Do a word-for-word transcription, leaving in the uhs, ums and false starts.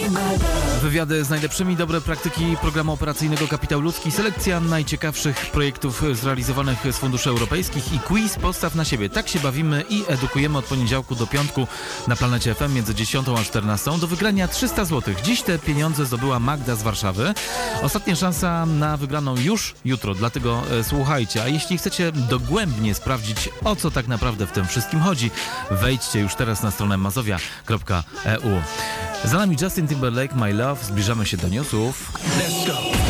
Wywiady z najlepszymi, dobre praktyki programu operacyjnego Kapitał Ludzki, selekcja najciekawszych projektów zrealizowanych z funduszy europejskich i quiz Postaw na siebie. Tak się bawimy i edukujemy od poniedziałku do piątku na Planecie F M między dziesiątą a czternastą. Do wygrania trzysta złotych. Dziś te pieniądze zdobyła Magda z Warszawy. Ostatnia szansa na wygraną już jutro, dlatego e, słuchajcie. A jeśli chcecie dogłębnie sprawdzić, o co tak naprawdę w tym wszystkim chodzi, wejdźcie już teraz na stronę mazowia kropka e u. Za nami Justin Timberlake, My Love. Zbliżamy się do newsów. Let's go.